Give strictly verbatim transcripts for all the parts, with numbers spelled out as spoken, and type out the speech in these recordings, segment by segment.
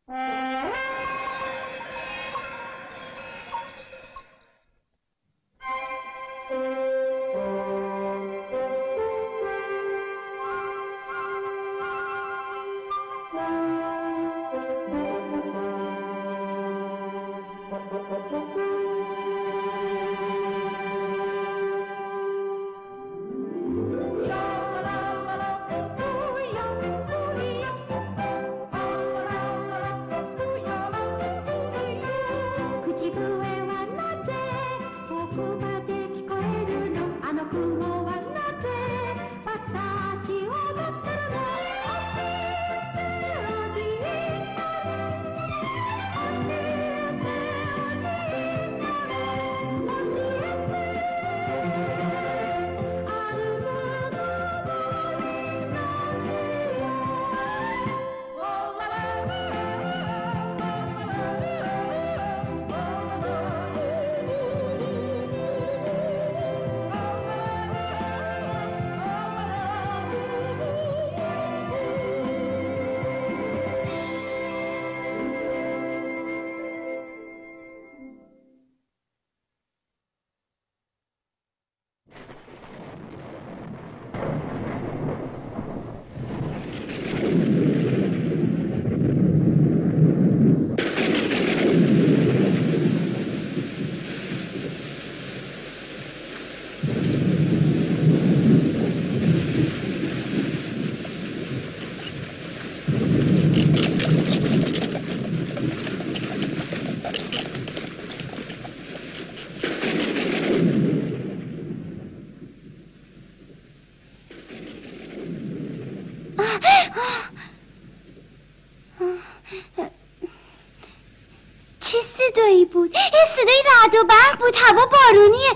چه صدایی بود؟ این صدای رعد و برق بود. هوا بارونیه.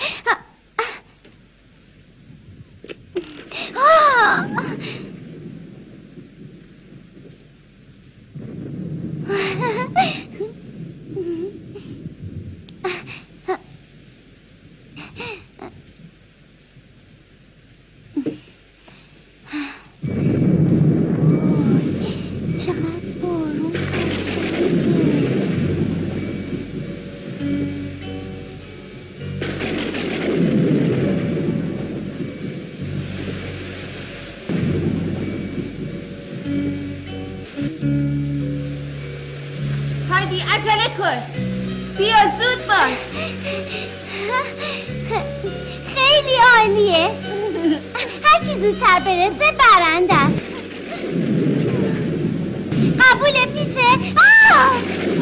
بیا زود باش. خیلی عالیه. هر کی زودتر برسه برنده است. قبول پیتر؟ آه!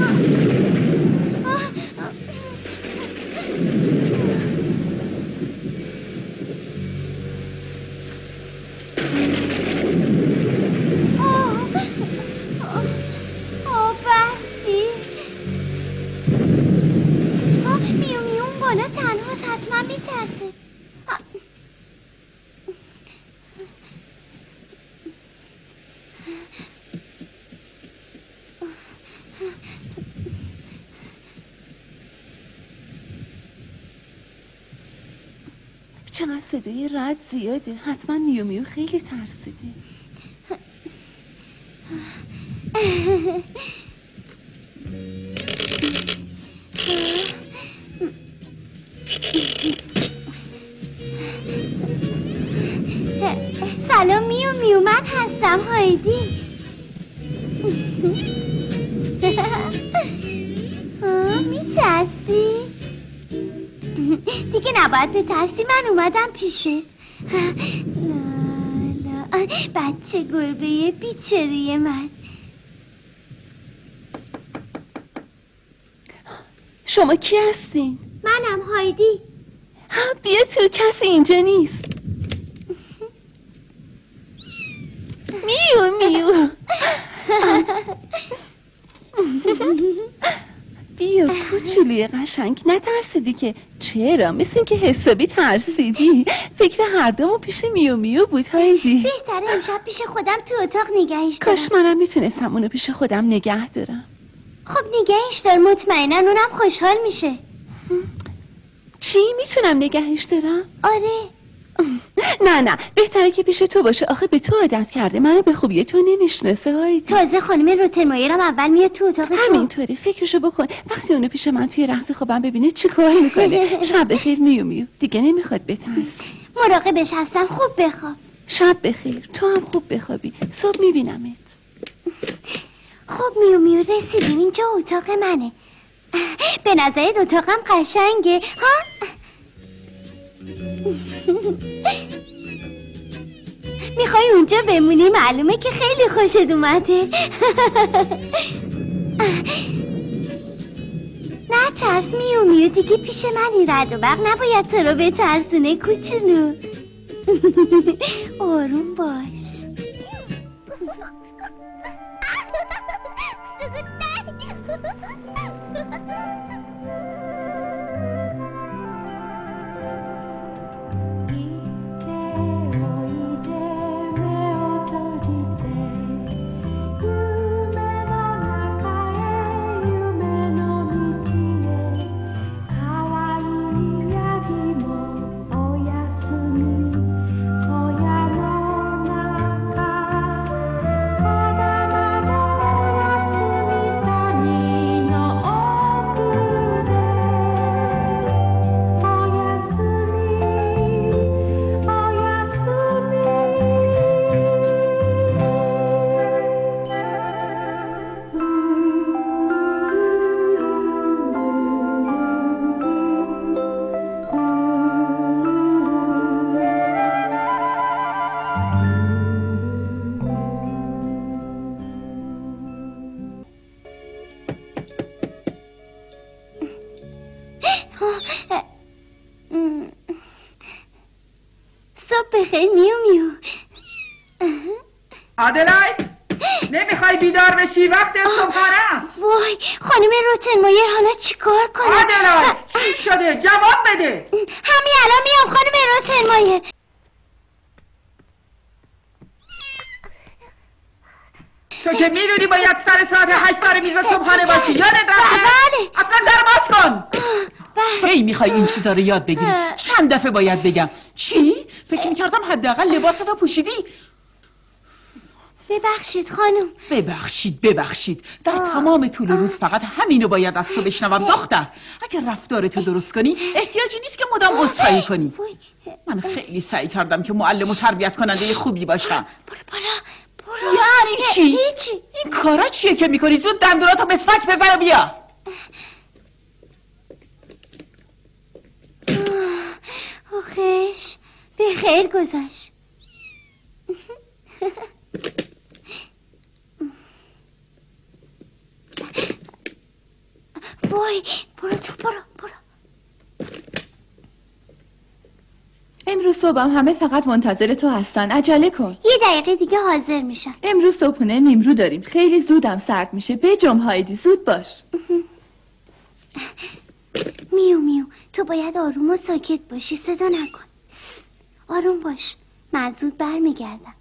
چقدر صدای رعد زیاده. حتما میو میو خیلی ترسیده. سلام میو میو، من هستم هایدی. میترسی؟ دیگه نباید بترسی، من اومدم پیشت. لالا بچه گربه بیچاره من. شما کی هستین؟ منم هایدی. بیا تو، کسی اینجا نیست. میو میو. بیا کوچولی قشنگ، نترسیدی که؟ چرا؟ مثل این که حسابی ترسیدی. فکر هر دومون پیش میو میو بود هایدی. بهتره امشب پیش خودم تو اتاق نگهش دارم. کاش منم میتونستم اونو پیش خودم نگه دارم. خب نگهش دار، مطمئناً اونم خوشحال میشه. چی؟ میتونم نگهش دارم؟ آره. نه نه بهتره که پیش تو باشه. آخه به تو عادت کرده، منو به خوبی تو نمیشناسه. هایدی تازه خانم روتنمایرم اول میاد تو اتاق تو. همینطوری فکرشو بکن. وقتی اونو پیش من توی رخت خوابم ببینه چی کار میکنه. شب بخیر میو میو. دیگه نمیخواد بترسی. مراقبش هستم. خوب بخواب. شب بخیر. تو هم خوب بخوابی. صبح میبینمت. خب میو میو رسیدیم. اینجا اتاق منه. به نظرت اتاقم قشنگه ها؟ میخوای اونجا بمونی؟ معلومه که خیلی خوشت اومده. نه ترس میو میو، دیگه پیش من این رد و برق نباید تو رو بترسونه کوچولو. آروم باش. بخیر میو میو. آدلاید نمیخوای بیدار بشی؟ وقت صبحانه است. وای خانم روتنمایر حالا چیکار کنم؟ آدلاید چی شده؟ جواب بده. همین الان میام خانم روتنمایر. تو که میدونی باید سر ساعت هشت سر میز صبحانه باشی. یادت رفته؟ بله. اصلا در باز کن. بله. کی میخوای این چیزا رو یاد بگیری؟ چند دفعه باید بگم؟ چی؟ فکر میکردم حداقل لباستو پوشیدی. ببخشید خانم. ببخشید ببخشید در آه. تمام طول روز فقط همینو باید از تو بشنوم. دختر اگر رفتارتو درست کنی احتیاجی نیست که مدام عذرخواهی کنی. من خیلی سعی کردم که معلم و تربیت کننده خوبی باشم. برو بالا برو. یعنی چی؟ هیچی. این کارا چیه که میکنی؟ زود دندوناتو مسواک بزن و بیا. آخش به خیر گذشت. وای برو تو برو برو. امروز صبحم همه فقط منتظر تو هستن. عجله کن. یه دقیقه دیگه حاضر میشم. امروز صبحونه نیمرو داریم. خیلی زودم سرد میشه. بجم هایدی زود باش. میو میو تو باید آروم و ساکت باشی. صدا نکن. آروم باش. من زود برمیگردم.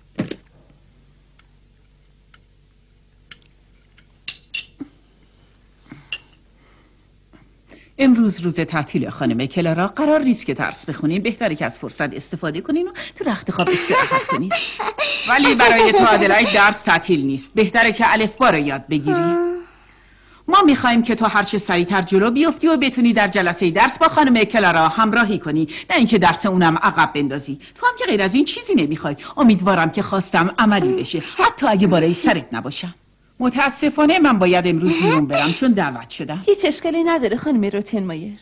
امروز روز تعطیل خانم کلارا. قرار نیست که درس بخونین. بهتره که از فرصت استفاده کنین و تو رخت خواب استراحت کنین. ولی برای تو آدلاید درس تعطیل نیست. بهتره که الفبا رو یاد بگیری. ما میخوایم که تو هر چه سریعتر جلو بیفتی و بتونی در جلسه درس با خانم کلارا همراهی کنی، نه اینکه درس اونم عقب بندازی. تو هم که غیر از این چیزی نمیخوای. امیدوارم که خواستم عملی بشه، حتی اگه بالای سرت نباشم. متاسفانه من باید امروز بیرون برم چون دعوت شدم. هیچ اشکالی نداره خانم روتنمایر.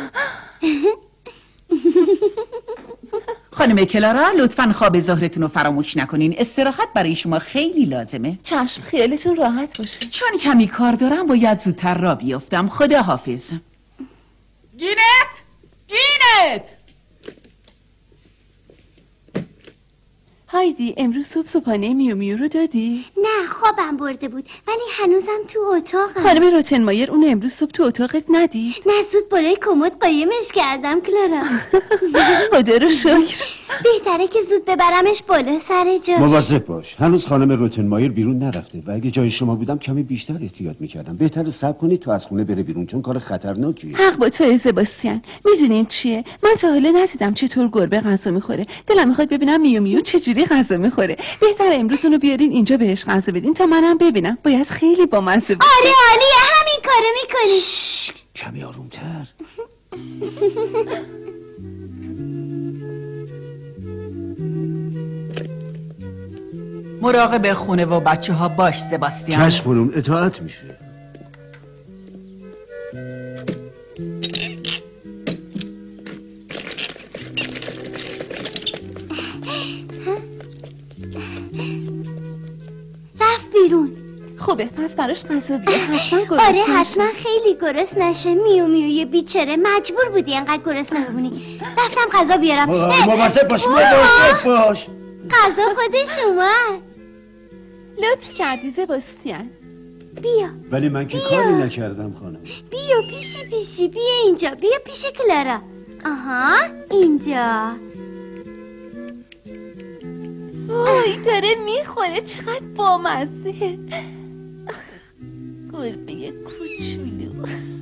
خانم کلارا لطفاً خواب ظهرتون رو فراموش نکنین. استراحت برای شما خیلی لازمه. چشم خیالتون راحت باشه. چون کمی کار دارم باید زودتر را بیافتم. خدا حافظ. گینت گینت هایدی امروز صبح صبحانه میو میو رو دادی؟ نه خوابم برده بود ولی هنوزم تو اتاقم. خانم روتنمایر اون امروز صبح تو اتاقت ندید؟ نه زود بالای کمد قایمش کردم کلارا. خدا رو شکر. بهتره که زود ببرمش بالا سر جاش. مواظب باش، هنوز خانم روتنمایر بیرون نرفته و اگه جای شما بودم کمی بیشتر احتیاط میکردم. بهتره صبر کنید تا از خونه بره بیرون، چون کار خطرناکیه. حق با تو زباستیان. میدونین چیه؟ من تا حالا ندیدم چطور گربه غذا میخوره. دلم میخواد ببینم میو میو چجوری غذا میخوره. بهتره امروز اونو بیارین اینجا بهش غذا بدین تا منم ببینم. باید خیلی بامزه باشه. آره عالیه، همین کارو میکنی. کمی آرومتر. مراقب خونه و بچه ها باش سباستیان. چشم خانم، اطاعت میشه. رفت بیرون. خوبه، پس براش غذا بیار. حتما گرسنه. آره حتما خیلی گرسنه نشه. میو میو یه بیچاره مجبور بودی انقدر گرسنه بمونی. رفتم غذا بیارم. مواظب باش، مواظب باش. غذا خودش اومد. لطف کردی زباستیان. بیا ولی من که کاری نکردم خانم. بیا پیشی پیشی، بیا اینجا، بیا پیش کلارا. آها اینجا. وای داره میخوره، چقدر بامزه. گربه کوچولو.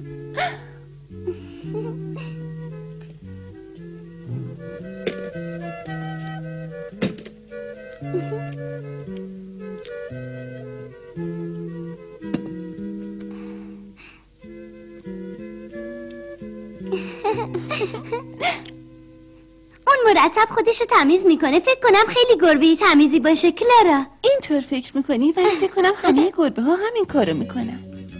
اون مرتب خودشو تمیز میکنه. فکر کنم خیلی گربه تمیزی باشه کلارا. اینطور فکر میکنی؟ ولی فکر کنم همه گربه ها همین کارو میکنن.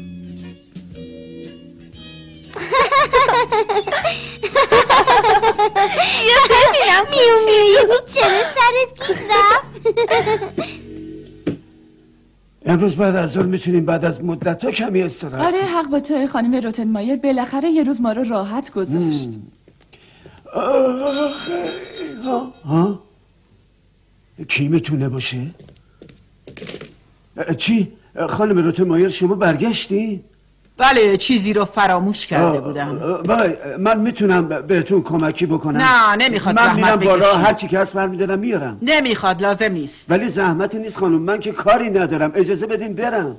بیا ببینم میو میو چرا سرت گیج رفت؟ امروز بعد از ظهر میتونیم بعد از مدت ها کمی استراحت. آره حق با تو خانم روتنمایر، بالاخره یه روز ما رو راحت گذاشت. ها ها کی میتونه باشه؟ چی؟ خانم روتنمایر شما برگشتی؟ بله چیزی رو فراموش کرده بودم. بای من میتونم بهتون کمکی بکنم؟ نه نمیخواد من زحمت میرم بالا، بکشی. هر چی که هست برمیدارم میارم. نمیخواد، لازم نیست. ولی زحمتی نیست خانم، من که کاری ندارم، اجازه بدین برم.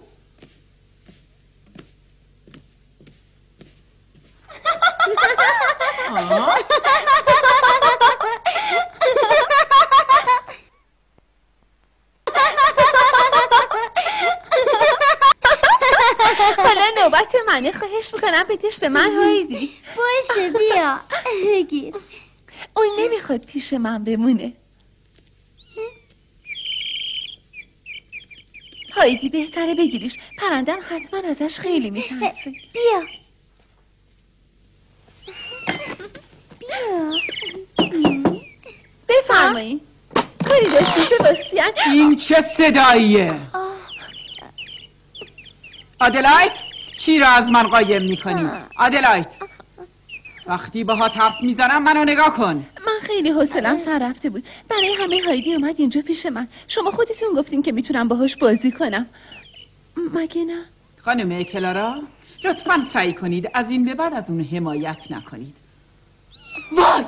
حالا نوبت منه، خواهش میکنم بدش به من هایدی. باشه بیا بگیر. اون نمیخواد پیش من بمونه. هایدی بهتره بگیریش، پرندم حتما ازش خیلی میترسه. بیا بیا بفرمایید. کاری داشتی سباستیان؟ این چه صداییه؟ آدلایت چی را از من قایم میکنی؟ آدلایت وقتی باهات حرف میزنم منو نگاه کن. من خیلی حوصله‌ام سر رفته بود. برای همه هایدی اومد اینجا پیش من. شما خودتون گفتین که میتونم باهاش بازی کنم، مگه نه؟ خانم کلارا لطفاً سعی کنید از این به بعد از اون حمایت نکنید. وای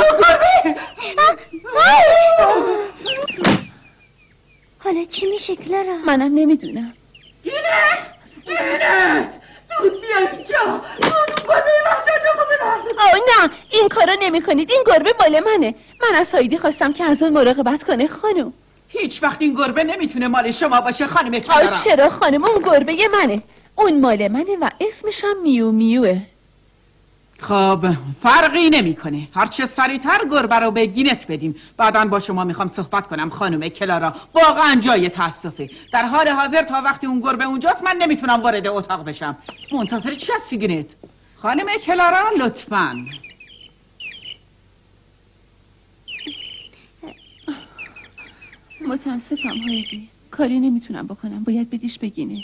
حالا چی میشه کلارا؟ منم نمیدونم. گینت گینت زود بیا اینجا. زود گربه وحشتناکو ببر. آه نه این کارو نمی کنید. این گربه مال منه. من از هایدی خواستم که از اون مراقبت کنه خانم. هیچ وقت این گربه نمیتونه مال شما باشه خانم کلارا. آه چرا خانم؟ اون گربه منه. اون مال منه و اسمش هم میو میوه. خب فرقی نمیکنه، هرچه سریعتر گربه رو به گینت بدیم. بعداً با شما میخوام صحبت کنم خانم کلارا. واقعا جای تاسفه. در حال حاضر تا وقتی اون گربه اونجاست من نمیتونم وارد اتاق بشم. منتظر چی هستی گینت؟ خانم کلارا لطفاً. متاسفم هایدی، کاری نمیتونم بکنم. باید بدیش بگینت.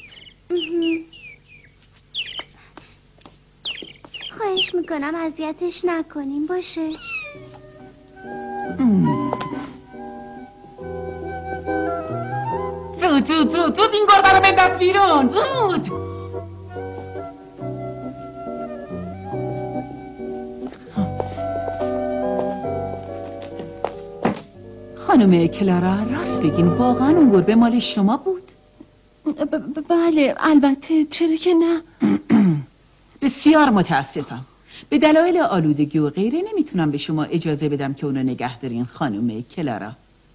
خواهش میکنم اذیتش نکنیم باشه. زود زود زود زود این گربه رو بنداز بیرون زود. خانم کلارا راست بگین واقعا اون گربه مال شما بود؟ بله البته، چرا که نه. بسیار متاسفم. به دلایل آلودگی و غیره نمیتونم به شما اجازه بدم که اونو نگه دارین خانم کلارا.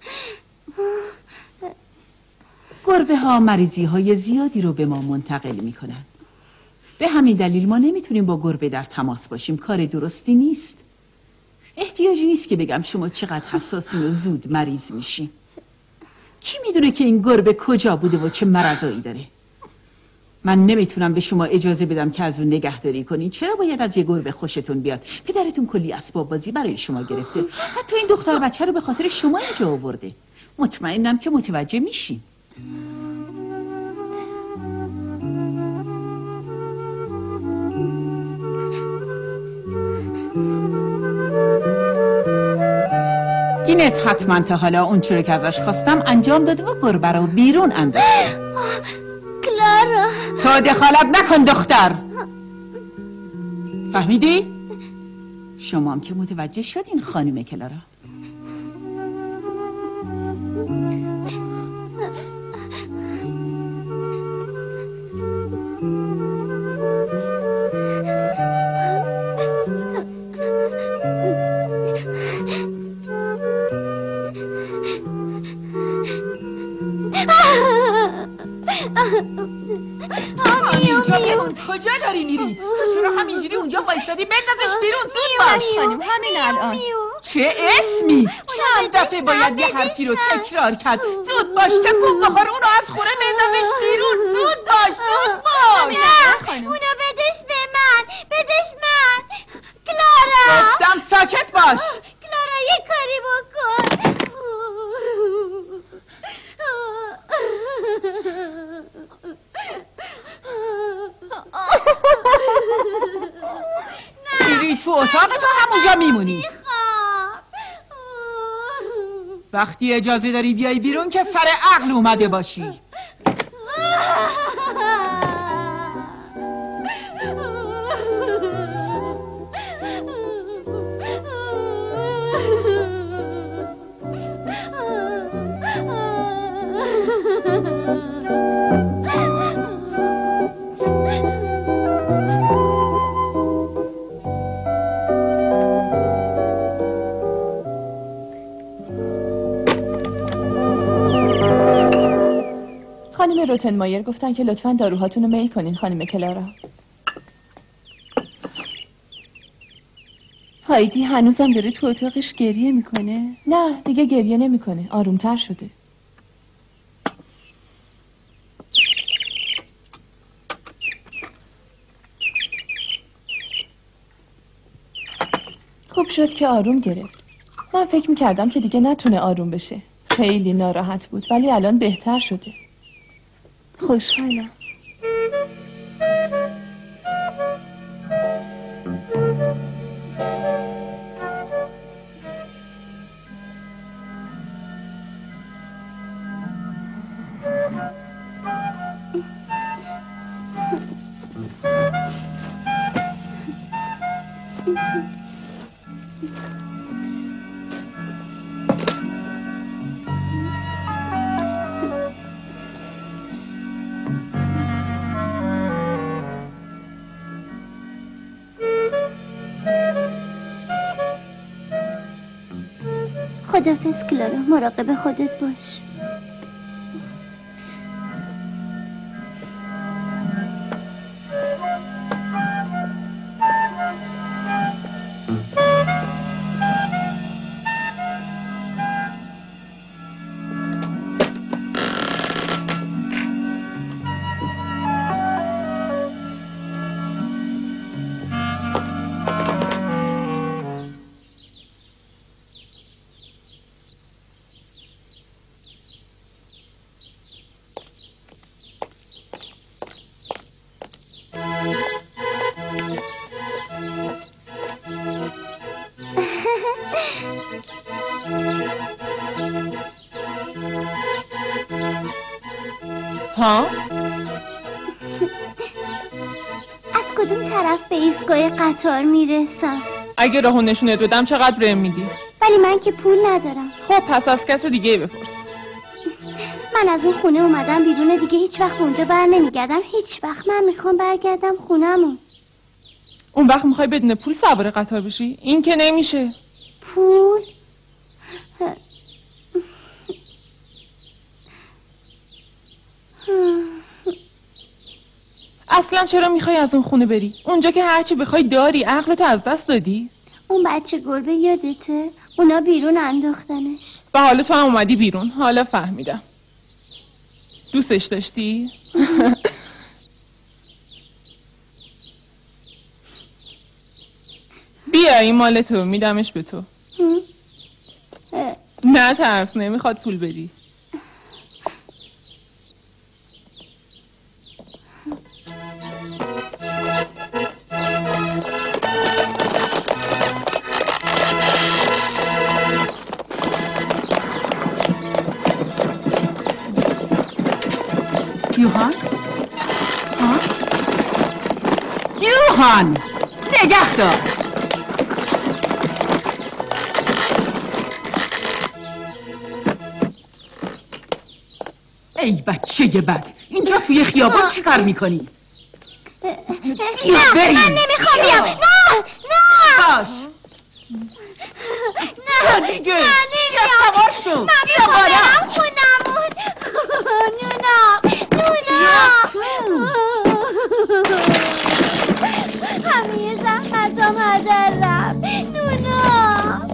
گربه ها مریضی های زیادی رو به ما منتقل میکنن. به همین دلیل ما نمیتونیم با گربه در تماس باشیم. کار درستی نیست. احتیاجی نیست که بگم شما چقدر حساسین و زود مریض میشین. کی میدونه که این گربه کجا بوده و چه مرضایی داره؟ من نمیتونم به شما اجازه بدم که از اون نگهداری کنین. چرا باید از یه گربه خوشتون بیاد؟ پدرتون کلی اسباب بازی برای شما گرفته. حتی این دختر بچه رو به خاطر شما اینجا آورده. مطمئنم که متوجه میشین. گینت حتما تا حالا اون چرا که ازش خواستم انجام داده و گربه رو بیرون انداخته. کلارا تو دخالت نکن دختر. فهمیدی؟ شما هم که متوجه شدین خانم کلارا. کجا داری میری؟ چرا همینجوری اونجا وایسادی؟ بندازش بیرون، زود باش. خانم همین الان. چه اسمی؟ چند دفعه باید یه حرفی رو تکرار کرد. زود باش، تکون بخور، اونو از خونه بندازش بیرون. زود باش، زود باش. نه اونو بدش به من، بدش من. کلارا گفتم ساکت باش. کلارا یه کاری بکن. میری تو اتاق تو همونجا میمونی. وقتی اجازه داری بیای بیرون که سر عقل اومده باشی. خانم روتنمایر گفتن که لطفاً داروهاتون رو میل کنین خانم کلارا. هایدی هنوزم داره تو اتاقش گریه میکنه؟ نه دیگه گریه نمیکنه، آرومتر شده. خوب شد که آروم گرفت. من فکر میکردم که دیگه نتونه آروم بشه. خیلی ناراحت بود ولی الان بهتر شده. خوشحالم. خدافظ کلارا، مراقب خودت باش. ها؟ از کدوم طرف به ایستگاه قطار میرسم؟ اگه راهو نشونت بدم چقدر بهم میدی؟ ولی من که پول ندارم. خب پس از کس دیگه بپرس. من از اون خونه اومدم بیرون، دیگه هیچ وقت اونجا بر نمیگردم. هیچ وقت. من میخوام برگردم خونمون. اون وقت میخوای بدون پول سوار قطار بشی؟ این که نمیشه. پول؟ اصلا چرا میخوای از اون خونه بری؟ اونجا که هرچی بخوای داری. عقلتو از دست دادی؟ اون بچه گربه یادته؟ اونا بیرون انداختنش. و حالا تو هم اومدی بیرون. حالا فهمیدم. دوستش داشتی؟ بیا این مال تو، میدمش به تو. نه ترس، نمیخواد پول بدی. یوهان؟ ها؟ یوهان! نگه دار! ای بچه بد، اینجا توی خیابان چی کار میکنی؟ نه من نمیخوام بیام. نه نه باش نه دیگه. نه نمیام. سوار شو. من میخوام برم خونمون. نونا نونا همه زحمتام هدر رفت. نونا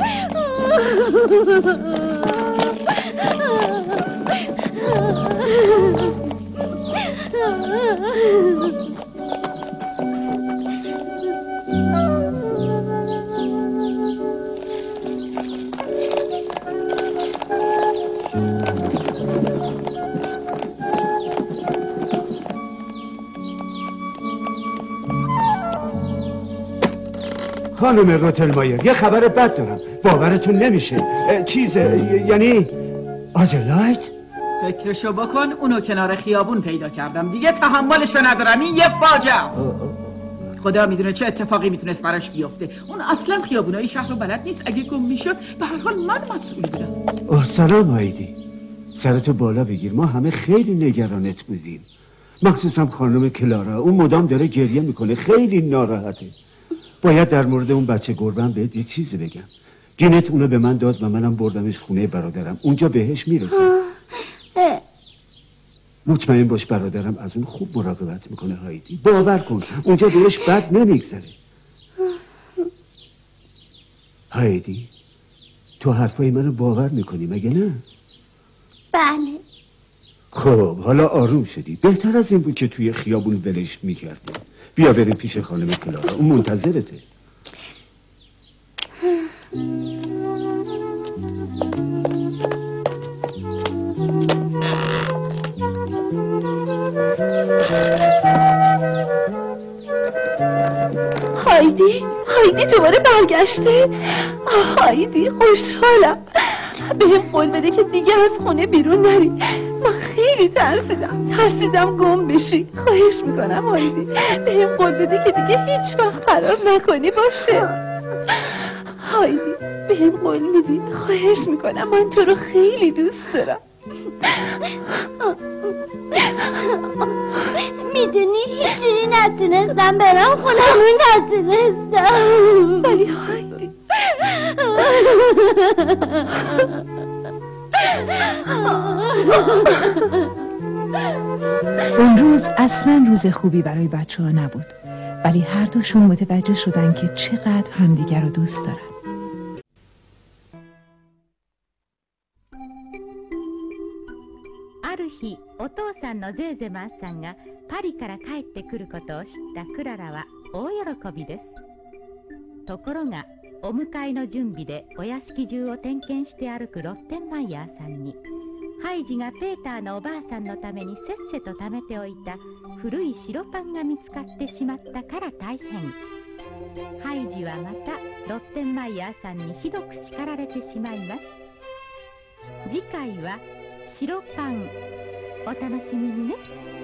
خانم روتلمایر یه خبر بد دارم، باورتون نمیشه. چیز یعنی آدلایت؟ فکرشو بکن، اونو کنار خیابون پیدا کردم، دیگه تحملشو ندارم. این یه فاجعه است. خدا میدونه چه اتفاقی میتونست براش بیفته. اون اصلا خیابونای شهر رو بلد نیست. اگه گم میشد به هر حال من مسئول بودم. اوه سلام هایدی، سرتو بالا بگیر، ما همه خیلی نگرانت بودیم، مخصوصا خانم کلارا. اون مدام داره گریه میکنه، خیلی ناراحته. باید در مورد اون بچه گربه‌ام بهت یه چیزی بگم. گینت اونو به من داد و منم بردمش خونه برادرم، اونجا بهش میرسم. مطمئن باش برادرم از اون خوب مراقبت میکنه هایدی، باور کن اونجا بهش بد نمیگذره. هایدی تو حرفای منو باور میکنی مگه نه؟ بله. خب حالا آروم شدی، بهتر از این بود که توی خیابون ولش میکردی. بیا بریم پیش خانم کلارا، اون منتظرته. هایدی هایدی دوباره برگشته. هایدی خوشحالم. بهم قول بده که دیگه از خونه بیرون نری. من خیلی ترسیدم ترسیدم گم بشی. خواهش میکنم هایدی بهم قول بده که دیگه هیچ وقت فرار نکنی باشه. هایدی بهم قول میدی؟ خواهش میکنم، من تو رو خیلی دوست دارم. میدونی هیچ جوری نتونستم برم خونمون، نتونستم. ولی هایدی اون روز اصلا روز خوبی برای بچه ها نبود، ولی هر دوشون متوجه شدن که چقدر همدیگر رو دوست دارن. ある日、お父さんのゼーゼマンさんがパリから帰ってくることを知ったクララは大喜びです。ところが、お迎えの準備でお屋敷中を点検して歩くロッテンマイヤーさんに、ハイジがペーターのおばあさんのためにせっせと貯めておいた古い白パンが見つかってしまったから大変。ハイジはまたロッテンマイヤーさんにひどく叱られてしまいます。次回は白パン、お楽しみにね。